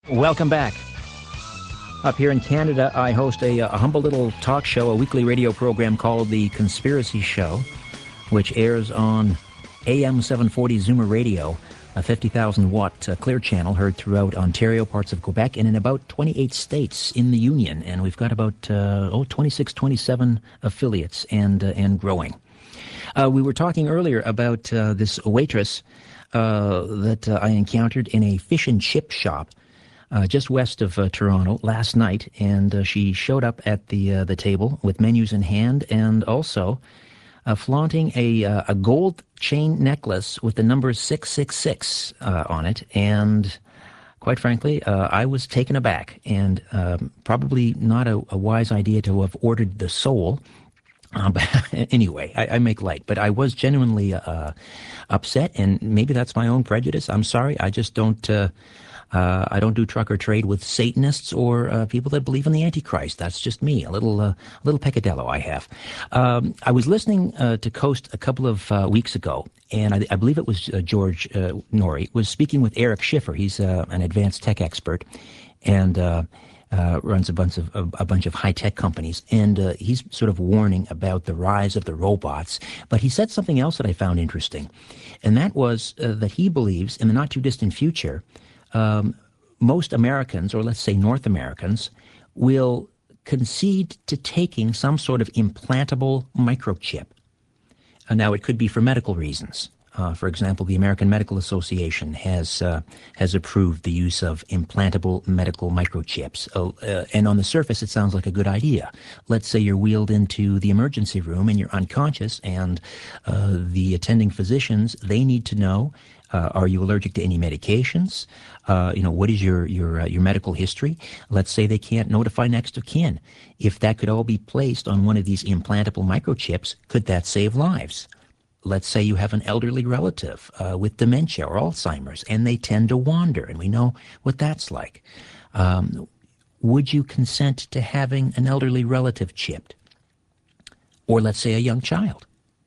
Welcome back. Up here in Canada, I host a humble little talk show, a weekly radio program called The Conspiracy Show, which airs on AM 740 Zoomer Radio, a 50,000-watt clear channel heard throughout Ontario, parts of Quebec, and in about 28 states in the Union. And we've got about 26, 27 affiliates and growing. We were talking earlier about this waitress that I encountered in a fish and chip shop just west of Toronto last night, and she showed up at the table with menus in hand, and also flaunting a gold chain necklace with the number 666 on it. And quite frankly, I was taken aback, and probably not a wise idea to have ordered the soul. But anyway, I make light, but I was genuinely upset, and maybe that's my own prejudice. I'm sorry, I just don't. I don't do truck or trade with Satanists or people that believe in the Antichrist. That's just me, a little peccadillo I have. I was listening to Coast a couple of weeks ago, and I believe it was George Noory was speaking with Eric Schiffer. He's an advanced tech expert, and runs a bunch of high-tech companies, and he's sort of warning about the rise of the robots. But he said something else that I found interesting, and that was that he believes in the not-too-distant future, most Americans, or let's say North Americans, will concede to taking some sort of implantable microchip. Now, it could be for medical reasons. For example, the American Medical Association has approved the use of implantable medical microchips. And on the surface, it sounds like a good idea. Let's say you're wheeled into the emergency room and you're unconscious, and the attending physicians, they need to know, are you allergic to any medications? What is your medical history? Let's say they can't notify next of kin. If that could all be placed on one of these implantable microchips, could that save lives? Let's say you have an elderly relative with dementia or Alzheimer's, and they tend to wander, and we know what that's like. Would you consent to having an elderly relative chipped? Or let's say a young child.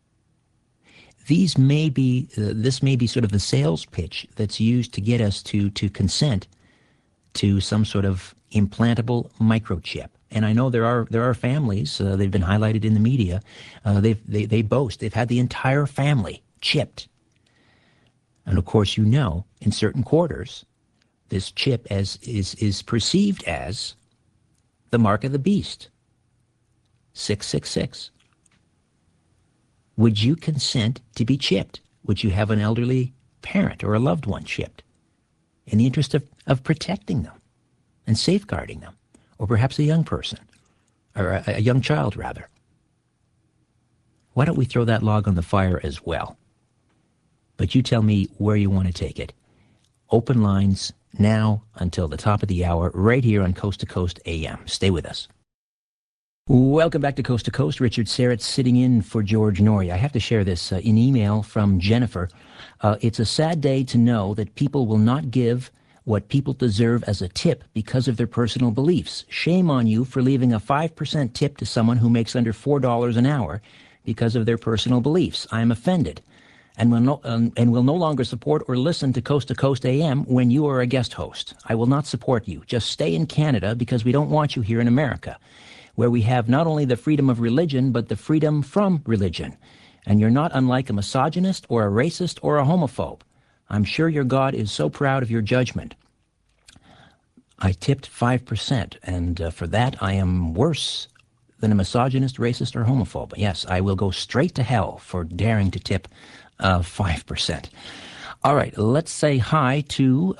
This may be sort of the sales pitch that's used to get us to consent to some sort of implantable microchip. And I know there are families, they've been highlighted in the media, they boast they've had the entire family chipped. And of course, in certain quarters, this chip is perceived as the mark of the beast, 666. Would you consent to be chipped? Would you have an elderly parent or a loved one chipped in the interest of protecting them and safeguarding them? Or perhaps a young person, or a young child, rather. Why don't we throw that log on the fire as well? But you tell me where you want to take it. Open lines now until the top of the hour, right here on Coast to Coast AM. Stay with us. Welcome back to Coast. Richard Serrett sitting in for George Noory. I have to share this in email from Jennifer. It's a sad day to know that people will not give what people deserve as a tip because of their personal beliefs. Shame on you for leaving a 5% tip to someone who makes under $4 an hour because of their personal beliefs. I am offended and will no longer support or listen to Coast AM when you are a guest host. I will not support you. Just stay in Canada because we don't want you here in America, where we have not only the freedom of religion, but the freedom from religion. And you're not unlike a misogynist or a racist or a homophobe. I'm sure your God is so proud of your judgment. I tipped 5%, and for that I am worse than a misogynist, racist, or homophobe. Yes, I will go straight to hell for daring to tip 5%. All right, let's say hi to,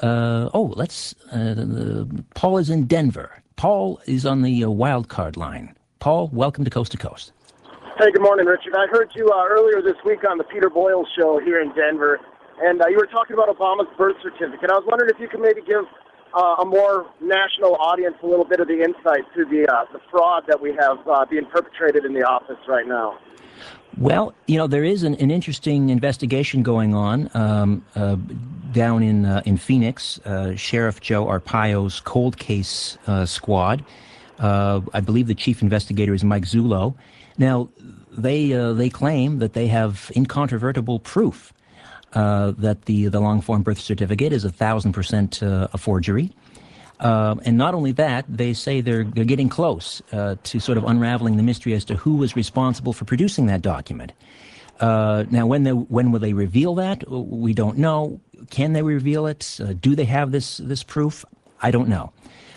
Paul is in Denver. Paul is on the wild card line. Paul, welcome to Coast. Hey, good morning, Richard. I heard you earlier this week on the Peter Boyle show here in Denver, and you were talking about Obama's birth certificate. I was wondering if you could maybe give a more national audience a little bit of the insight to the fraud that we have being perpetrated in the office right now. Well, there is an interesting investigation going on down in Phoenix. Sheriff Joe Arpaio's cold case squad. I believe the chief investigator is Mike Zullo. Now, they claim that they have incontrovertible proof that the long-form birth certificate is 1,000% a forgery. And not only that, they say they're getting close to sort of unraveling the mystery as to who was responsible for producing that document. Now, when will they reveal that? We don't know. Can they reveal it? Do they have this proof? I don't know.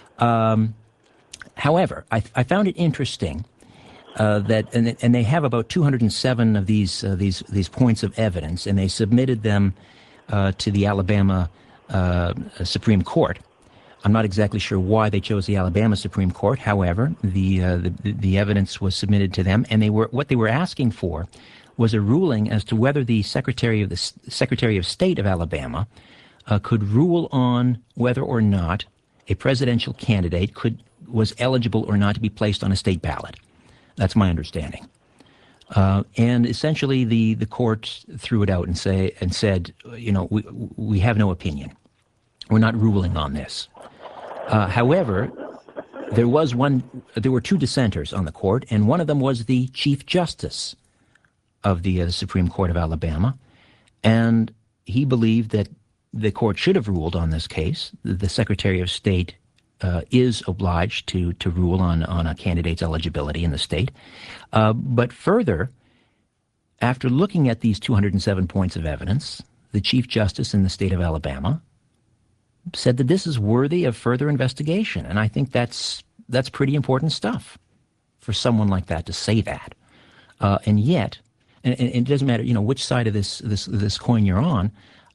However, I found it interesting that, and they have about 207 of these points of evidence, and they submitted them to the Alabama Supreme Court. I'm not exactly sure why they chose the Alabama Supreme Court. However, the evidence was submitted to them, and what they were asking for was a ruling as to whether the Secretary of State of Alabama could rule on whether or not a presidential candidate was eligible or not to be placed on a state ballot. That's my understanding. And essentially, the court threw it out and said, we have no opinion. We're not ruling on this. However, there were two dissenters on the court, and one of them was the Chief Justice of the Supreme Court of Alabama, and he believed that the court should have ruled on this case. The Secretary of State is obliged to rule on a candidate's eligibility in the state. But further, after looking at these 207 points of evidence, the Chief Justice in the state of Alabama said that this is worthy of further investigation. And I think that's pretty important stuff for someone like that to say that. And yet, and it doesn't matter, which side of this coin you're on,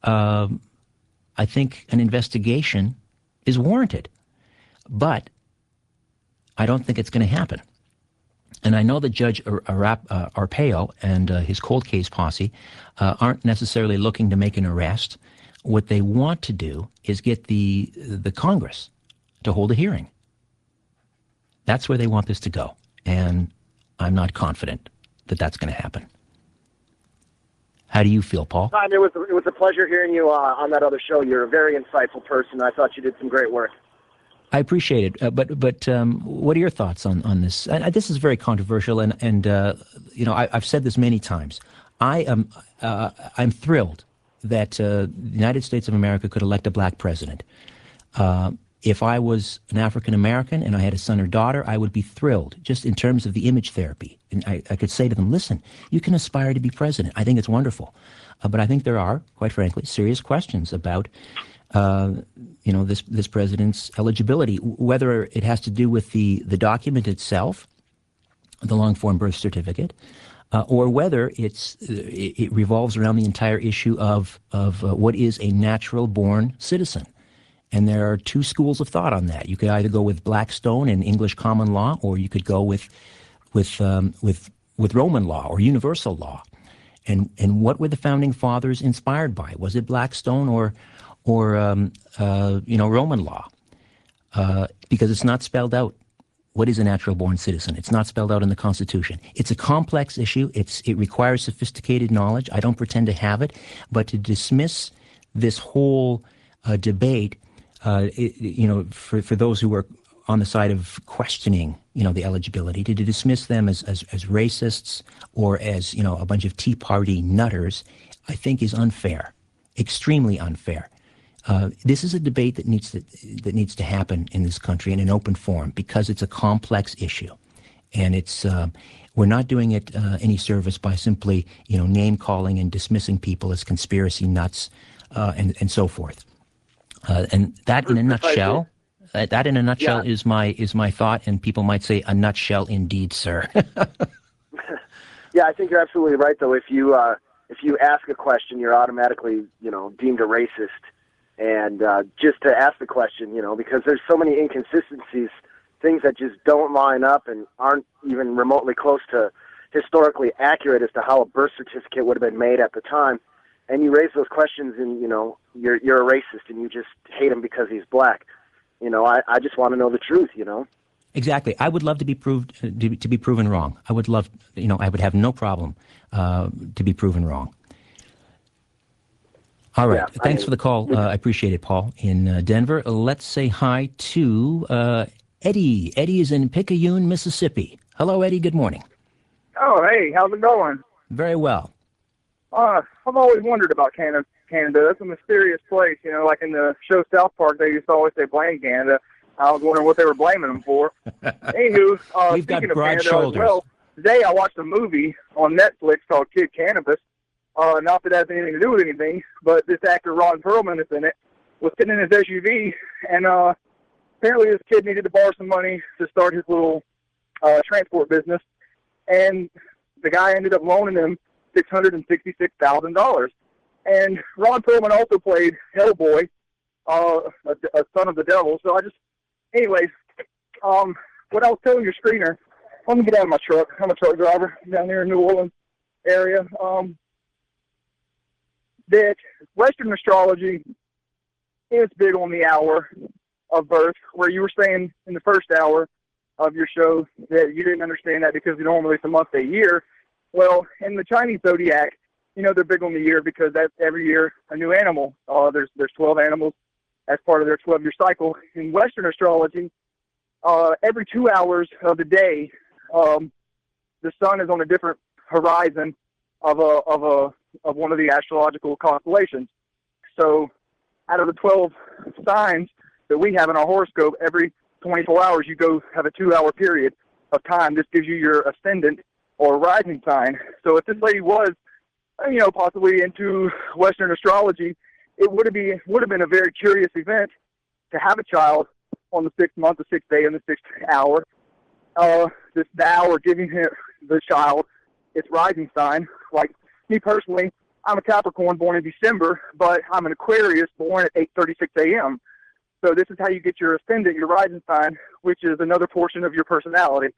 I think an investigation is warranted. But I don't think it's going to happen. And I know that Judge Arpaio and his cold case posse aren't necessarily looking to make an arrest. What they want to do is get the Congress to hold a hearing. That's where they want this to go. And I'm not confident that that's going to happen. How do you feel, Paul? It was a pleasure hearing you on that other show. You're a very insightful person. I thought you did some great work. I appreciate it, but what are your thoughts on this? This is very controversial, and I've said this many times. I'm thrilled that the United States of America could elect a black president. If I was an African American and I had a son or daughter, I would be thrilled, just in terms of the image therapy. And I could say to them, listen, you can aspire to be president. I think it's wonderful. But I think there are, quite frankly, serious questions about this president's eligibility, whether it has to do with the document itself, the long-form birth certificate, or whether it revolves around the entire issue of what is a natural-born citizen. And there are two schools of thought on that. You could either go with Blackstone and English common law, or you could go with Roman law or universal law. And what were the founding fathers inspired by? Was it Blackstone or Roman law? Because it's not spelled out. What is a natural-born citizen? It's not spelled out in the Constitution. It's a complex issue. It requires sophisticated knowledge. I don't pretend to have it, but to dismiss this whole debate, for those who are on the side of questioning, the eligibility, to dismiss them as racists or as a bunch of Tea Party nutters, I think is unfair, extremely unfair. This is a debate that needs to happen in this country in an open forum because it's a complex issue, and we're not doing it any service by simply name calling and dismissing people as conspiracy nuts and so forth. And that in a nutshell, is my thought. And people might say a nutshell indeed, sir. Yeah, I think you're absolutely right. Though, if you ask a question, you're automatically deemed a racist. And just to ask the question, because there's so many inconsistencies, things that just don't line up and aren't even remotely close to historically accurate as to how a birth certificate would have been made at the time. And you raise those questions and, you're a racist and you just hate him because he's black. I just want to know the truth, Exactly. I would love to be to be proven wrong. I would love, I would have no problem to be proven wrong. All right. Yeah, Thanks for the call. I appreciate it, Paul, in Denver. Let's say hi to Eddie. Eddie is in Picayune, Mississippi. Hello, Eddie. Good morning. Oh, hey. How's it going? Very well. I've always wondered about Canada. It's a mysterious place. Like in the show South Park, they used to always say blame Canada. I was wondering what they were blaming him for. Anywho, We've got speaking of broad Canada shoulders. as well, today I watched a movie on Netflix called Kid Cannabis. Not that it has anything to do with anything, but this actor Ron Perlman is in it. Was sitting in his SUV, and apparently this kid needed to borrow some money to start his little transport business, and the guy ended up loaning him $666,000. And Ron Perlman also played Hellboy, a son of the devil. So anyways, what I was telling your screener, let me get out of my truck. I'm a truck driver down here in New Orleans area. That Western astrology is big on the hour of birth, where you were saying in the first hour of your show that you didn't understand that because normally it's a month, a year. Well, in the Chinese zodiac, they're big on the year because that's every year a new animal. There's 12 animals as part of their 12-year cycle. In Western astrology, every 2 hours of the day, the sun is on a different horizon of one of the astrological constellations. So out of the 12 signs that we have in our horoscope, every 24 hours you go have a 2-hour period of time. This gives you your ascendant or rising sign. So if this lady was, possibly into Western astrology, it would have been a very curious event to have a child on the 6th month, the 6th day, and the 6th hour. The hour giving the child its rising sign. Like me personally, I'm a Capricorn born in December, but I'm an Aquarius born at 8:36 a.m. So this is how you get your ascendant, your rising sign, which is another portion of your personality.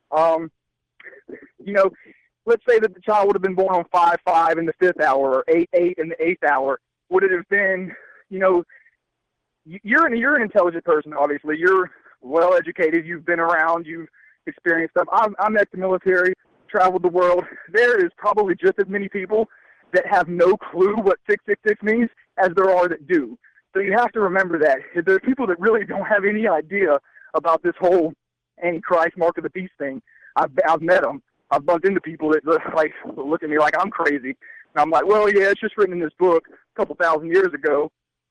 Let's say that the child would have been born on 5/5 in the 5th hour or 8/8 in the 8th hour. Would it have been, you're an intelligent person, obviously. You're well educated. You've been around. You've experienced stuff. I'm ex-military, traveled the world. There is probably just as many people that have no clue what 666 means as there are that do. So you have to remember that. There's people that really don't have any idea about this whole Antichrist, Mark of the Beast thing. I've met them. I've bumped into people that look at me like I'm crazy. And I'm like, well, yeah, it's just written in this book a couple thousand years ago.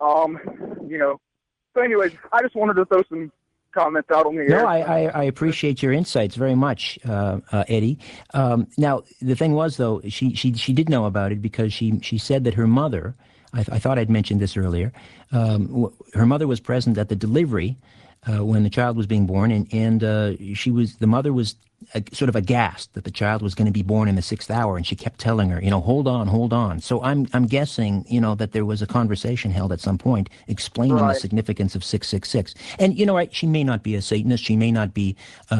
So anyways, I just wanted to throw some comments out on the air. No, I appreciate your insights very much, Eddie. Now, the thing was, though, she did know about it because she said that her mother, I thought I'd mentioned this earlier, her mother was present at the delivery when the child was being born, and the mother was sort of aghast that the child was going to be born in the 6th hour, and she kept telling her, hold on. So I'm guessing, that there was a conversation held at some point explaining the significance of 666. And she may not be a Satanist, she may not be,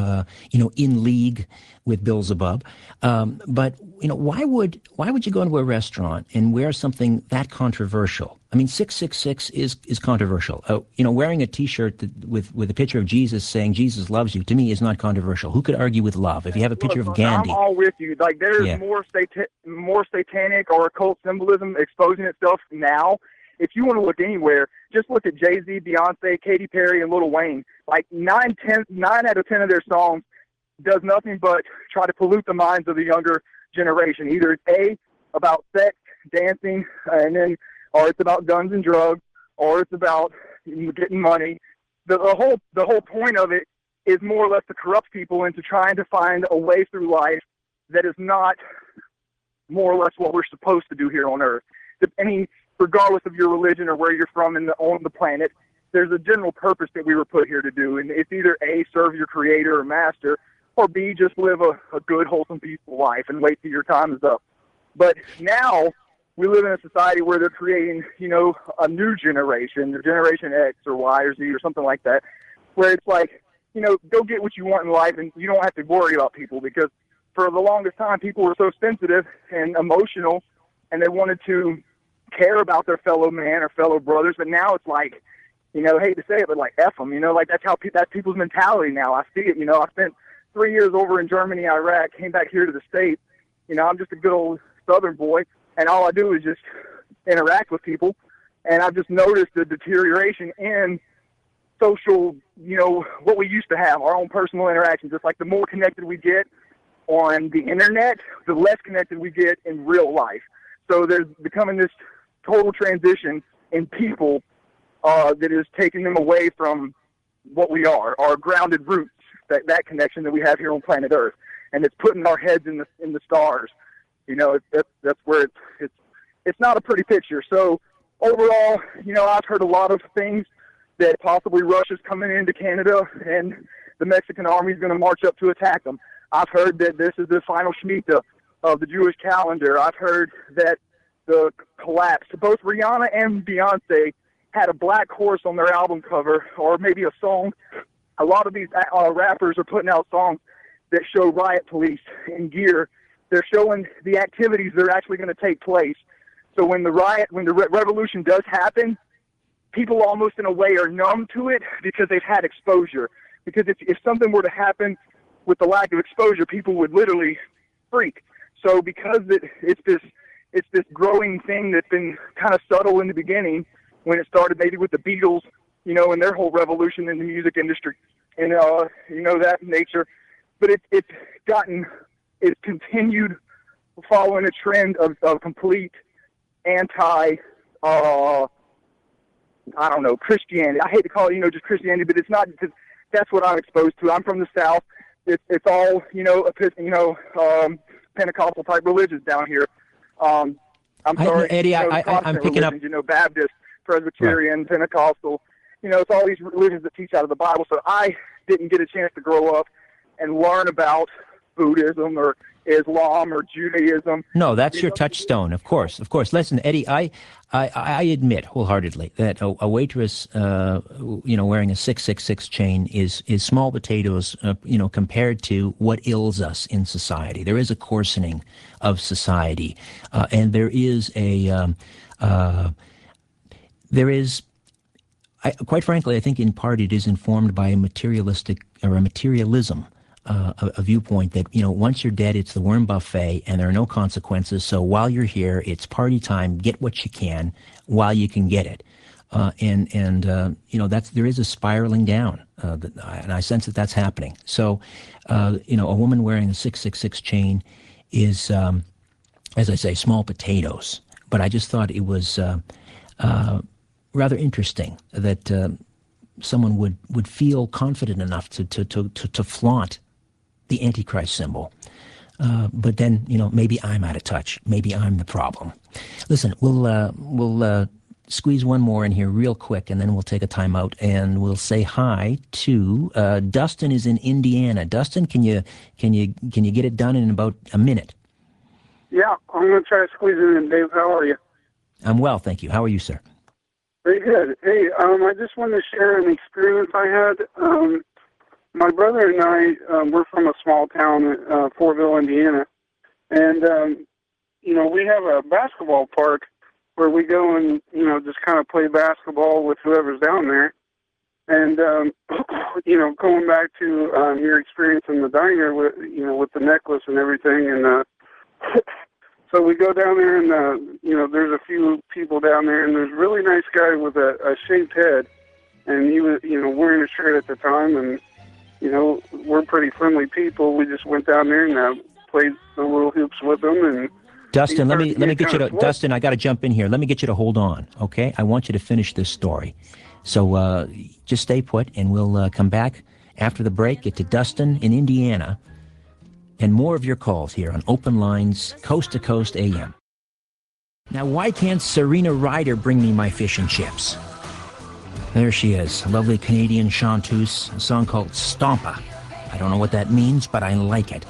in league with Beelzebub, but why would you go into a restaurant and wear something that controversial? I mean, 666 is controversial. Wearing a T-shirt with a picture of Jesus saying Jesus loves you, to me, is not controversial. Who could argue with love? If you have a picture of Gandhi, I'm all with you. Like there's more satanic or occult symbolism exposing itself now. If you want to look anywhere, just look at Jay-Z, Beyonce, Katy Perry, and Lil Wayne. Like 9 out of 10 of their songs does nothing but try to pollute the minds of the younger generation. Either it's about sex, dancing, or it's about guns and drugs, or it's about getting money. The whole point of it is more or less to corrupt people into trying to find a way through life that is not more or less what we're supposed to do here on Earth. Regardless of your religion or where you're from on the planet, there's a general purpose that we were put here to do, and it's either A, serve your creator or master, or B, just live a good, wholesome, peaceful life and wait till your time is up. But now we live in a society where they're creating, a new generation, Generation X or Y or Z or something like that, where it's like, go get what you want in life and you don't have to worry about people, because for the longest time people were so sensitive and emotional and they wanted to care about their fellow man or fellow brothers. But now it's like, hate to say it, but like F them, like that's people's mentality now. I see it, I spent 3 years over in Germany, Iraq, came back here to the States. I'm just a good old Southern boy, and all I do is just interact with people. And I've just noticed the deterioration in social, what we used to have, our own personal interactions. It's like the more connected we get on the internet, the less connected we get in real life. So there's becoming this total transition in people that is taking them away from what we are, our grounded roots, that connection that we have here on planet Earth, and it's putting our heads in the stars. You know, that's where it's not a pretty picture. So overall, you know, I've heard a lot of things that possibly Russia's coming into Canada and the Mexican army is going to march up to attack them. I've heard that this is the final Shemitah of the Jewish calendar. I've heard that the collapse. Both Rihanna and Beyonce had a black horse on their album cover, or maybe a song. A lot of these rappers are putting out songs that show riot police in gear. They're showing the activities that are actually going to take place. So when the revolution does happen, people almost in a way are numb to it because they've had exposure. Because if something were to happen with the lack of exposure, people would literally freak. So because it's this growing thing that's been kind of subtle in the beginning, when it started maybe with the Beatles, you know, and their whole revolution in the music industry, and you know, that nature. But it's continued following a trend of complete anti, I don't know, Christianity. I hate to call it, you know, just Christianity, but it's not, because that's what I'm exposed to. I'm from the South. It's all, you know, Pentecostal type religions down here. I'm sorry, Eddie, you know, I'm picking up, you know, Baptist, Presbyterian, right. Pentecostal. You know, it's all these religions that teach out of the Bible. So I didn't get a chance to grow up and learn about Buddhism or Islam or Judaism. No, that's your touchstone, of course. Of course. Listen, Eddie, I admit wholeheartedly that a waitress, you know, wearing a 666 chain is small potatoes, you know, compared to what ails us in society. There is a coarsening of society, and there is quite frankly, I think in part it is informed by a materialistic or a materialism. A viewpoint that, you know, once you're dead, it's the worm buffet and there are no consequences. So while you're here, it's party time. Get what you can while you can get it. And you know, there is a spiraling down, and I sense that that's happening. So, you know, a woman wearing a 666 chain is, as I say, small potatoes. But I just thought it was rather interesting that someone would feel confident enough to flaunt the Antichrist symbol. But then, you know, maybe I'm out of touch. Maybe I'm the problem. Listen, we'll squeeze one more in here real quick, and then we'll take a time out, and we'll say hi to Dustin is in Indiana. Dustin, can you get it done in about a minute? Yeah, I'm going to try to squeeze it in. Dave, how are you? I'm well, thank you. How are you, sir? Very good. Hey, I just wanted to share an experience I had. My brother and I, we're from a small town, Fortville, Indiana, and, you know, we have a basketball park where we go and, you know, just kind of play basketball with whoever's down there. And, you know, going back to your experience in the diner with, you know, with the necklace and everything, and so we go down there and, you know, there's a few people down there, and there's a really nice guy with a shaved head, and he was, you know, wearing a shirt at the time, and, you know, we're pretty friendly people. We just went down there and played the little hoops with him. And Dustin, let me get you to Dustin. I got to jump in here. Let me get you to hold on, okay? I want you to finish this story. So just stay put, and we'll come back after the break. Get to Dustin in Indiana, and more of your calls here on Open Lines, Coast to Coast AM. Now, why can't Serena Ryder bring me my fish and chips? There she is, a lovely Canadian chanteuse, a song called Stompa. I don't know what that means, but I like it.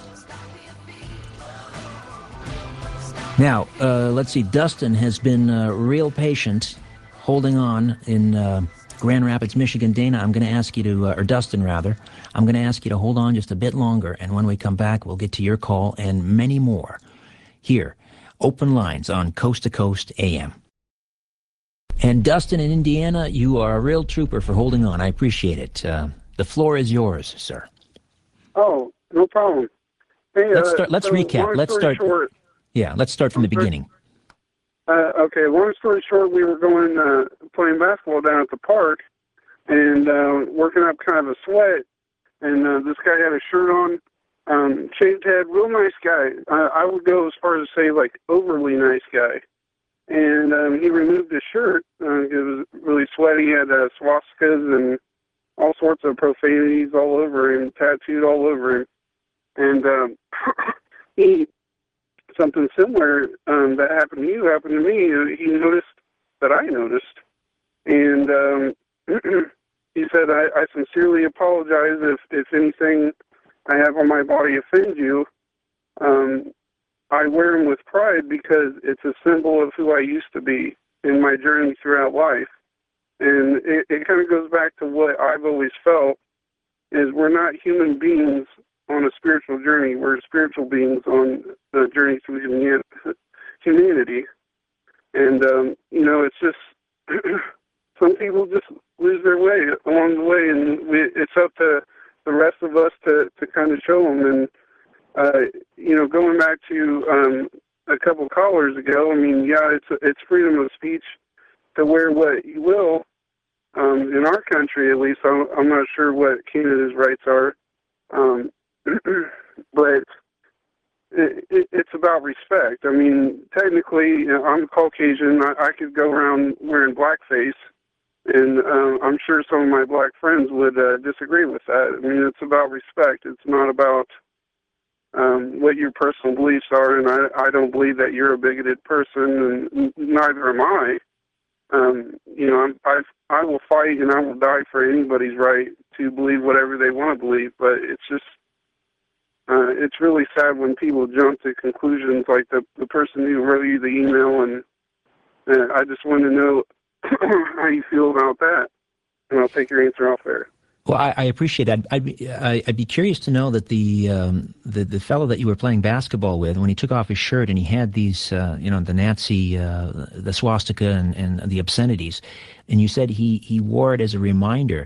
Now, let's see, Dustin has been real patient, holding on in Grand Rapids, Michigan. Dana, I'm going to ask you to, or Dustin rather, I'm going to ask you to hold on just a bit longer, and when we come back, we'll get to your call and many more. Here, Open Lines on Coast to Coast AM. And Dustin in Indiana, you are a real trooper for holding on. I appreciate it. The floor is yours, sir. Oh, no problem. Hey, let's recap. Let's start. Short, let's start from the beginning. Okay, long story short, we were going playing basketball down at the park and working up kind of a sweat. And this guy had a shirt on, shaved head, real nice guy. I would go as far as to say, like, overly nice guy. And he removed his shirt. It was really sweaty. He had swastikas and all sorts of profanities all over him, tattooed all over him. And he, something similar that happened to you happened to me. He noticed that I noticed. And he said, I sincerely apologize if anything I have on my body offends you. I wear them with pride because it's a symbol of who I used to be in my journey throughout life. And it kind of goes back to what I've always felt, is we're not human beings on a spiritual journey. We're spiritual beings on a journey through humanity. And, it's just, some people just lose their way along the way, and it's up to the rest of us to kind of show them. And, going back to a couple callers ago, I mean, yeah, it's freedom of speech to wear what you will. In our country, at least, I'm not sure what Canada's rights are, but it's about respect. I mean, technically, I'm Caucasian. I could go around wearing blackface, and I'm sure some of my black friends would disagree with that. I mean, it's about respect. It's not about what your personal beliefs are, and I don't believe that you're a bigoted person, and neither am I. I will fight and I will die for anybody's right to believe whatever they want to believe, but it's just, it's really sad when people jump to conclusions like the person who wrote you the email, and I just want to know how you feel about that, and I'll take your answer off there. Well, I appreciate that. I'd be curious to know that the fellow that you were playing basketball with, when he took off his shirt and he had these, the Nazi, the swastika and the obscenities, and you said he wore it as a reminder.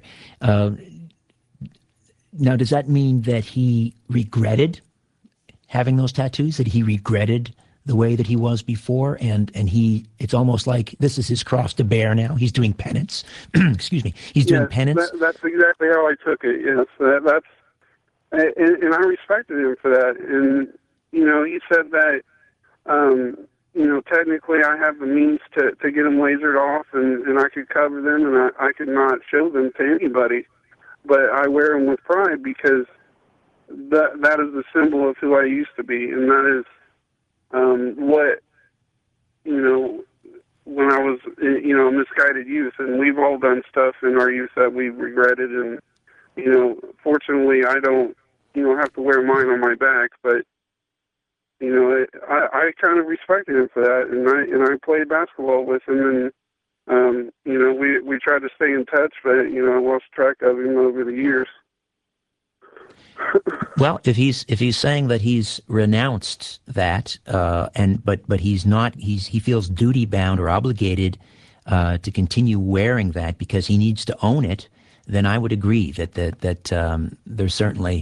Now, does that mean that he regretted having those tattoos? That he regretted the way that he was before, and it's almost like this is his cross to bear now. He's doing penance. Excuse me. He's doing penance. That's exactly how I took it. Yes, and I respected him for that. And he said that technically I have the means to get them lasered off, and I could cover them, and I could not show them to anybody. But I wear them with pride because that is the symbol of who I used to be, and that is what, when I was, misguided youth, and we've all done stuff in our youth that we've regretted, and, fortunately I don't, have to wear mine on my back, but, I kind of respected him for that, and I played basketball with him, and, we tried to stay in touch, but, I lost track of him over the years. Well, if he's saying that he's renounced that, but he's not, he feels duty bound or obligated to continue wearing that because he needs to own it, then I would agree that there's certainly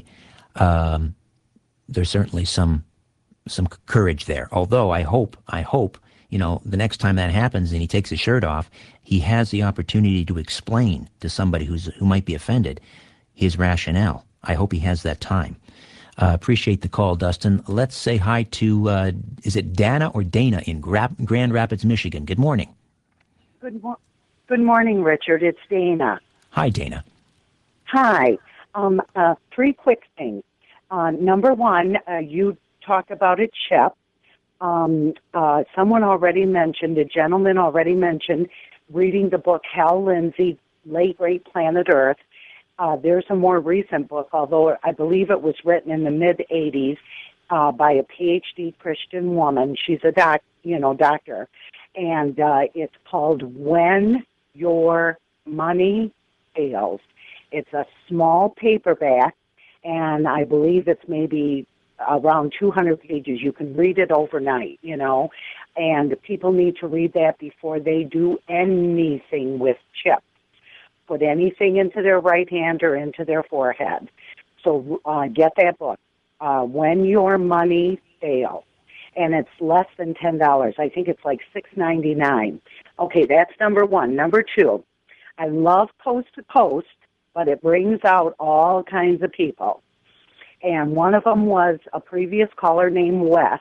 some courage there. Although I hope the next time that happens and he takes his shirt off, he has the opportunity to explain to somebody who might be offended his rationale. I hope he has that time. Appreciate the call, Dustin. Let's say hi to, is it Dana or Dana in Grand Rapids, Michigan? Good morning. Good morning, Richard. It's Dana. Hi, Dana. Hi. Three quick things. Number one, you talked about a chip. Someone already mentioned, a gentleman already mentioned, reading the book Hal Lindsey, Late Great Planet Earth. There's a more recent book, although I believe it was written in the mid-'80s by a PhD Christian woman. She's a doctor. And it's called When Your Money Fails. It's a small paperback, and I believe it's maybe around 200 pages. You can read it overnight, and people need to read that before they do anything with chips. Put anything into their right hand or into their forehead. So get that book, When Your Money Fails. And it's less than $10. I think it's like $6.99. Okay, that's number one. Number two, I love Coast to Coast, but it brings out all kinds of people. And one of them was a previous caller named West.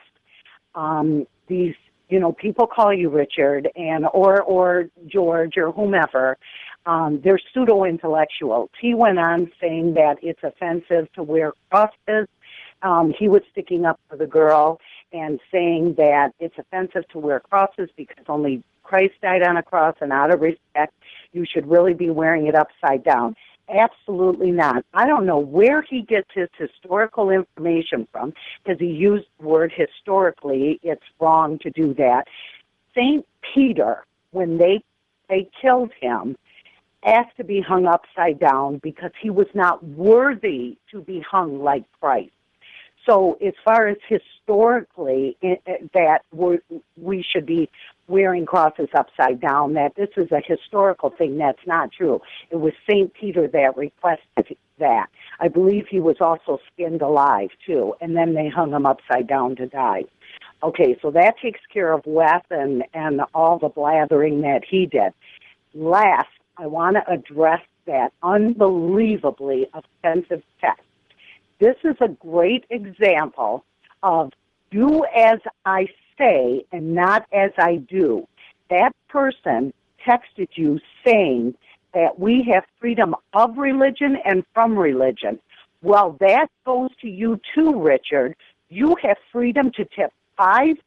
These, people call you Richard or George or whomever. they're pseudo-intellectuals. He went on saying that it's offensive to wear crosses. He was sticking up for the girl and saying that it's offensive to wear crosses because only Christ died on a cross, and out of respect, you should really be wearing it upside down. Absolutely not. I don't know where he gets his historical information from, because he used the word historically. It's wrong to do that. St. Peter, when they killed him, asked to be hung upside down because he was not worthy to be hung like Christ. So as far as historically that we should be wearing crosses upside down, that this is a historical thing, that's not true. It was St. Peter that requested that. I believe he was also skinned alive, too, and then they hung him upside down to die. Okay, so that takes care of Wes and all the blathering that he did. Last, I want to address that unbelievably offensive text. This is a great example of do as I say and not as I do. That person texted you saying that we have freedom of religion and from religion. Well, that goes to you too, Richard. You have freedom to tip 5%,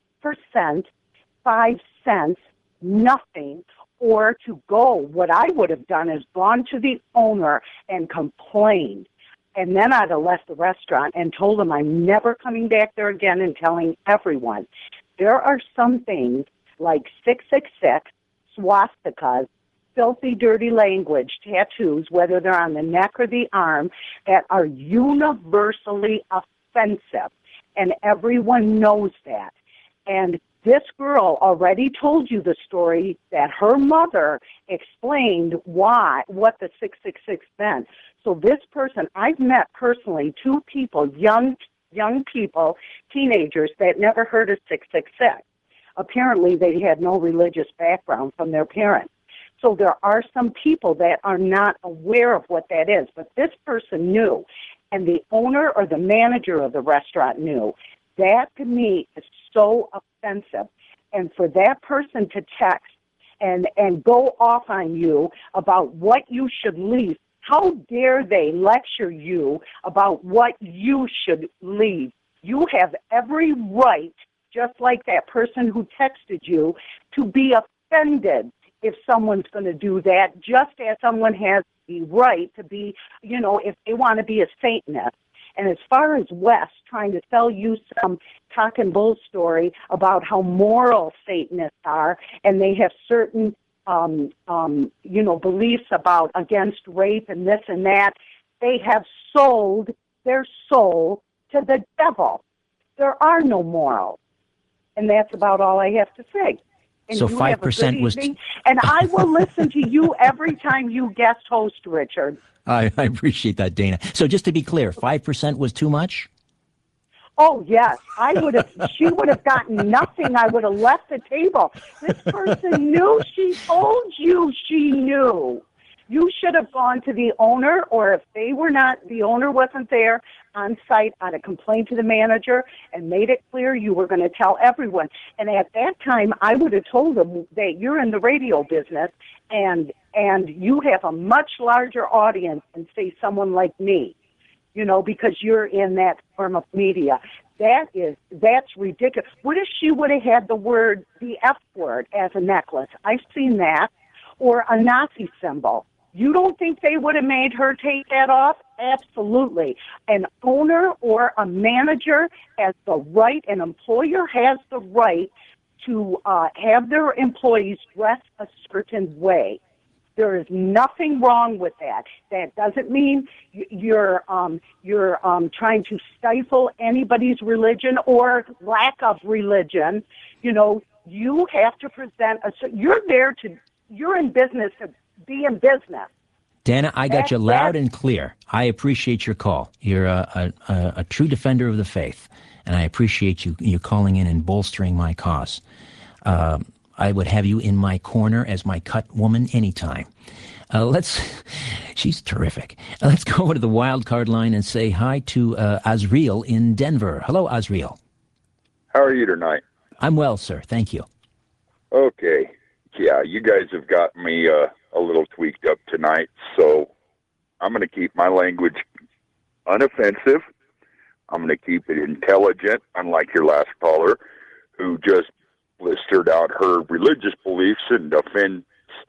5 cents, nothing, or to go. What I would have done is gone to the owner and complained. And then I'd have left the restaurant and told them I'm never coming back there again and telling everyone. There are some things like 666, swastikas, filthy, dirty language, tattoos, whether they're on the neck or the arm, that are universally offensive. And everyone knows that. And this girl already told you the story that her mother explained what the 666 meant. So this person, I've met personally 2 people, young people, teenagers, that never heard of 666. Apparently they had no religious background from their parents. So there are some people that are not aware of what that is. But this person knew, and the owner or the manager of the restaurant knew. That, to me, is so offensive. And for that person to text and go off on you about what you should leave, how dare they lecture you about what you should leave? You have every right, just like that person who texted you, to be offended if someone's going to do that, just as someone has the right to be, if they want to be a Satanist. And as far as Wes trying to sell you some cock and bull story about how moral Satanists are, and they have certain beliefs about against rape and this and that, they have sold their soul to the devil. There are no morals. And that's about all I have to say. And so 5% was... And I will listen to you every time you guest host, Richard. I appreciate that, Dana. So just to be clear, 5% was too much? Oh, yes. She would have gotten nothing. I would have left the table. This person knew. She told you she knew. You should have gone to the owner, or if the owner wasn't there on site, I'd have complained to the manager and made it clear you were going to tell everyone. And at that time, I would have told them that you're in the radio business and you have a much larger audience than, say, someone like me, because you're in that form of media. That's ridiculous. What if she would have had the F word as a necklace? I've seen that. Or a Nazi symbol. You don't think they would have made her take that off? Absolutely. An owner or a manager has the right, an employer has the right to have their employees dress a certain way. There is nothing wrong with that. That doesn't mean you're trying to stifle anybody's religion or lack of religion. You have to present you're in business to be in business. Dana, I got you loud and clear. I appreciate your call. You're a true defender of the faith, and I appreciate you calling in and bolstering my cause. I would have you in my corner as my cut woman anytime. She's terrific. Let's go over to the wild card line and say hi to Azriel in Denver. Hello, Azriel. How are you tonight? I'm well, sir. Thank you. Okay. Yeah, you guys have got me a little tweaked up tonight, so I'm going to keep my language unoffensive. I'm going to keep it intelligent, unlike your last caller, who just blistered out her religious beliefs and offends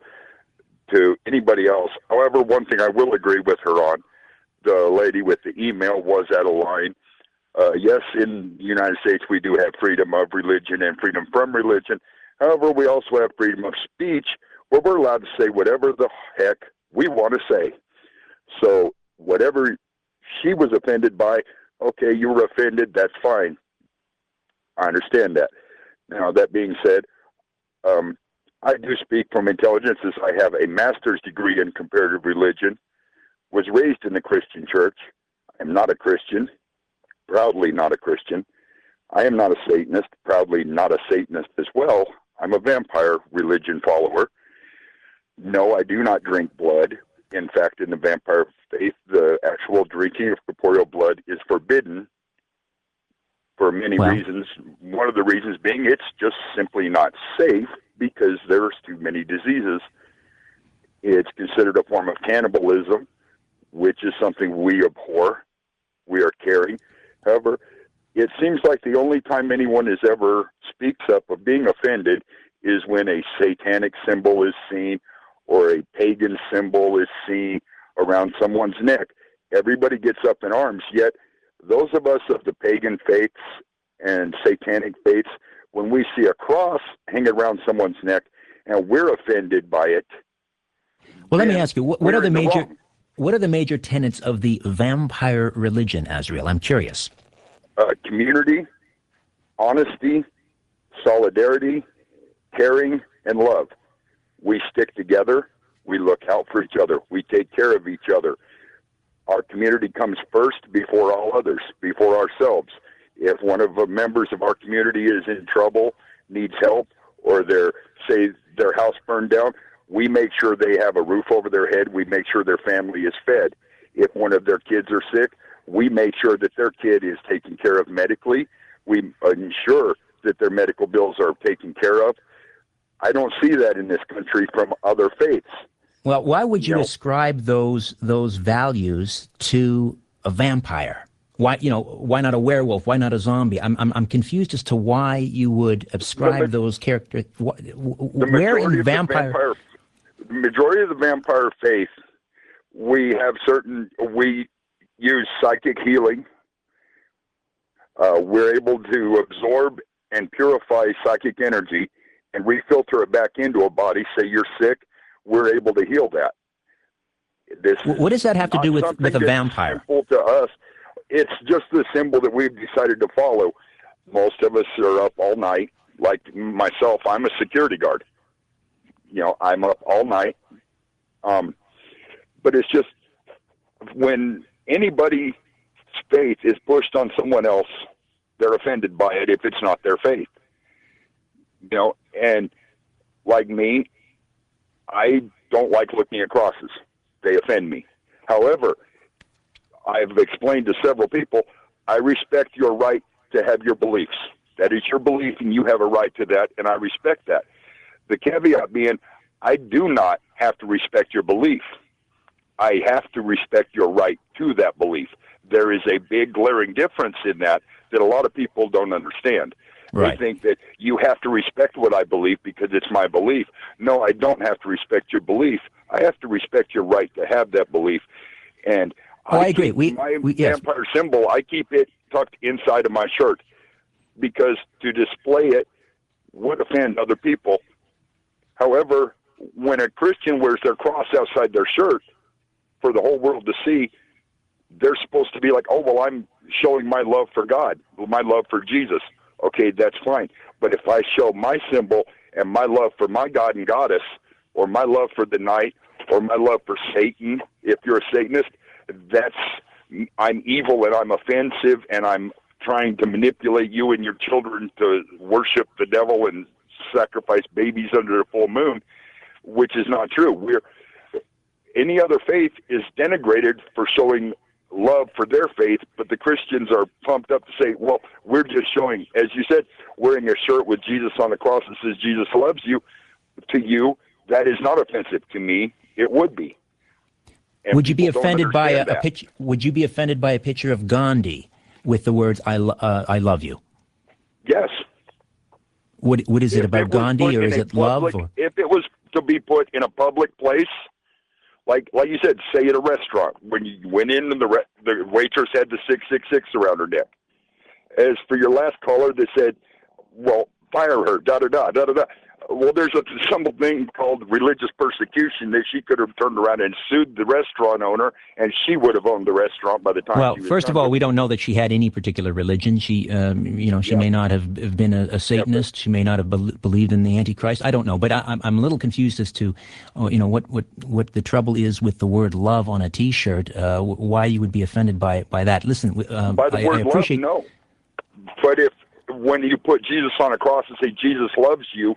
to anybody else. However, one thing I will agree with her on, the lady with the email was at a line. Yes, in the United States, we do have freedom of religion and freedom from religion. However, we also have freedom of speech, where we're allowed to say whatever the heck we want to say. So whatever she was offended by, okay, you were offended, that's fine. I understand that. Now, that being said, I do speak from intelligence, as I have a master's degree in comparative religion, was raised in the Christian church. I'm not a Christian, proudly not a Christian. I am not a Satanist, proudly not a Satanist as well. I'm a vampire religion follower. No, I do not drink blood. In fact, in the vampire faith, the actual drinking of corporeal blood is forbidden for many reasons. One of the reasons being it's just simply not safe because there's too many diseases. It's considered a form of cannibalism, which is something we abhor. We are caring. However, it seems like the only time anyone is ever speaks up of being offended is when a satanic symbol is seen or a pagan symbol is seen around someone's neck. Everybody gets up in arms, yet those of us of the pagan faiths and satanic faiths, when we see a cross hanging around someone's neck and we're offended by it. Well, let me ask you, what are the major tenets of the vampire religion, Azrael? I'm curious. Community, honesty, solidarity, caring, and love. We stick together. We look out for each other. We take care of each other. Our community comes first before all others, before ourselves. If one of the members of our community is in trouble, needs help, or say their house burned down, we make sure they have a roof over their head. We make sure their family is fed. If one of their kids are sick, we make sure that their kid is taken care of medically. We ensure that their medical bills are taken care of. I don't see that in this country from other faiths. Well, why would you ascribe those values to a vampire? Why not a werewolf? Why not a zombie? I'm confused as to why you would ascribe those characters. Where in vampire? The majority of the vampire faith, we use psychic healing. We're able to absorb and purify psychic energy and refilter it back into a body. Say you're sick, we're able to heal that. What does that have to do with a vampire? Simple to us, it's just the symbol that we've decided to follow. Most of us are up all night. Like myself, I'm a security guard. I'm up all night. But it's just when anybody's faith is pushed on someone else, they're offended by it if it's not their faith. And like me, I don't like looking at crosses. They offend me. However, I've explained to several people, I respect your right to have your beliefs. That is your belief, and you have a right to that, and I respect that. The caveat being, I do not have to respect your belief. I have to respect your right to that belief. There is a big glaring difference in that a lot of people don't understand. Right. They think that you have to respect what I believe because it's my belief. No, I don't have to respect your belief. I have to respect your right to have that belief. And I agree. My vampire symbol, I keep it tucked inside of my shirt because to display it would offend other people. However, when a Christian wears their cross outside their shirt for the whole world to see, they're supposed to be like, oh, well, I'm showing my love for God, my love for Jesus. Okay, that's fine. But if I show my symbol and my love for my God and Goddess, or my love for the night, or my love for Satan, if you're a Satanist, I'm evil and I'm offensive and I'm trying to manipulate you and your children to worship the devil and sacrifice babies under the full moon, which is not true. Any other faith is denigrated for showing love for their faith, but the Christians are pumped up to say, well, we're just showing, as you said, wearing a shirt with Jesus on the cross that says Jesus loves you. To you, That is not offensive to me. It would be. And would you be people don't offended by understand a that. picture? Would you be offended by a picture of Gandhi with the words "I love you"? Yes. What is it If about was Gandhi, put or in is a it love? public- Or? If it was to be put in a public place, like you said, say at a restaurant, when you went in and the waitress had the 666 around her neck. As for your last caller that said, well, fire her, da-da-da. Well, there's something called religious persecution that she could have turned around and sued the restaurant owner, and she would have owned the restaurant by the time Well, she was first of done all, with we it. don't know that she had any particular religion. She, she may not have been a Satanist. She may not have believed in the Antichrist. I don't know, but I'm a little confused as to, what the trouble is with the word "love" on a T-shirt. Why you would be offended by that? Listen, By the word I appreciate. love, no. But when you put Jesus on a cross and say Jesus loves you,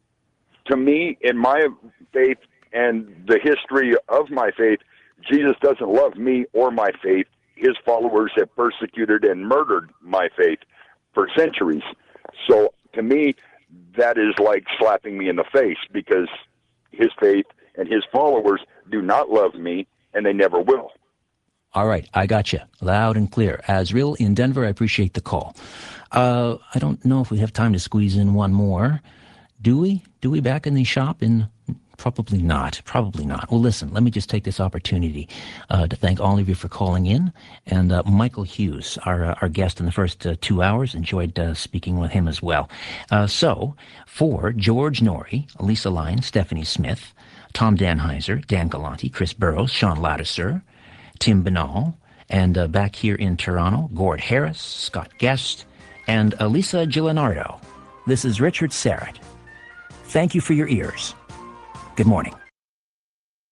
to me, in my faith and the history of my faith, Jesus doesn't love me or my faith. His followers have persecuted and murdered my faith for centuries. So to me, that is like slapping me in the face, because his faith and his followers do not love me, and they never will. All right, I got you loud and clear. Azriel in Denver, I appreciate the call. I don't know if we have time to squeeze in one more. Do we? Do we back in the shop? Probably not. Probably not. Well, listen, let me just take this opportunity to thank all of you for calling in. And Michael Hughes, our guest in the first 2 hours, enjoyed speaking with him as well. So, for George Norrie, Lisa Lyons, Stephanie Smith, Tom Danheiser, Dan Galanti, Chris Burrows, Sean Lattiser, Tim Banal, and back here in Toronto, Gord Harris, Scott Guest, and Lisa Gilinardo. This is Richard Serrett. Thank you for your ears. Good morning.